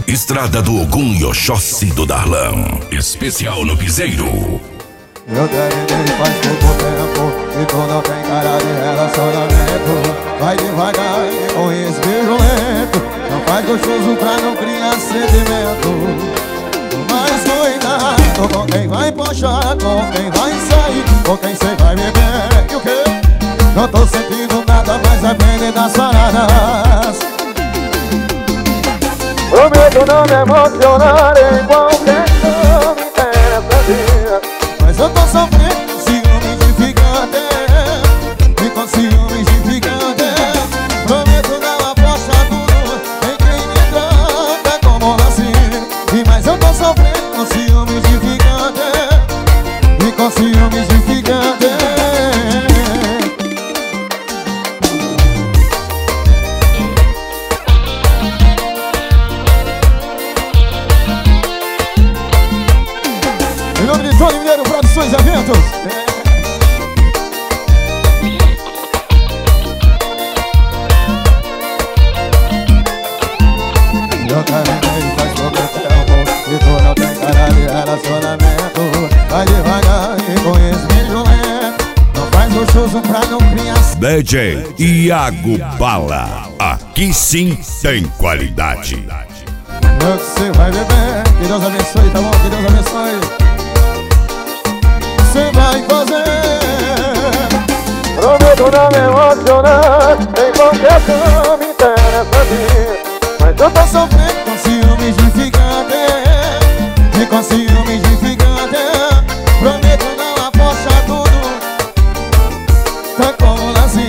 Estrada do Ogum e Oxóssi do Darlan. Especial no Piseiro. Eu terminei faz pouco tempo e tu não tem cara de relacionamento. Vai devagar e com esse beijo lento. Não faz gostoso pra não criar sentimento. Mas cuidado com quem vai puxar, com quem vai sair, com quem cê vai beber. E o quê? Não tô sentindo nada, mas depende das paradas. Prometo não me emocionar em qualquer chama interessante. Mas eu tô sofrendo com ciúmes de gigante. E com ciúmes de gigante. Prometo não apostar tudo em quem me trata como assim. E mas eu tô sofrendo com ciúmes de gigante. E com ciúmes de gigante. Em nome de Tony Mineiro Produções e Eventos. Eu terminei faz pouco tempo e tu não tem cara de relacionamento. Vai devagar e com esse beijo lento. Não faz gostoso pra não criar. DJ Iago Bala. Aqui sim tem qualidade. Você vai beber, que Deus abençoe, tá bom? Que Deus abençoe. Você vai fazer. Prometo não me emocionar em qualquer cama interessante. Mas eu tô sofrendo com ciúmes de gigante. E com ciúmes de gigante. Prometo não apostar tudo. Tá como nascer.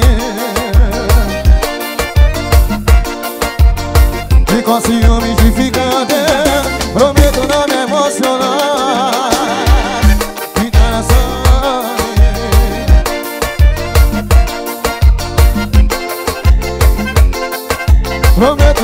E com ciúmes de gigante. Prometo não me emocionar. Prometo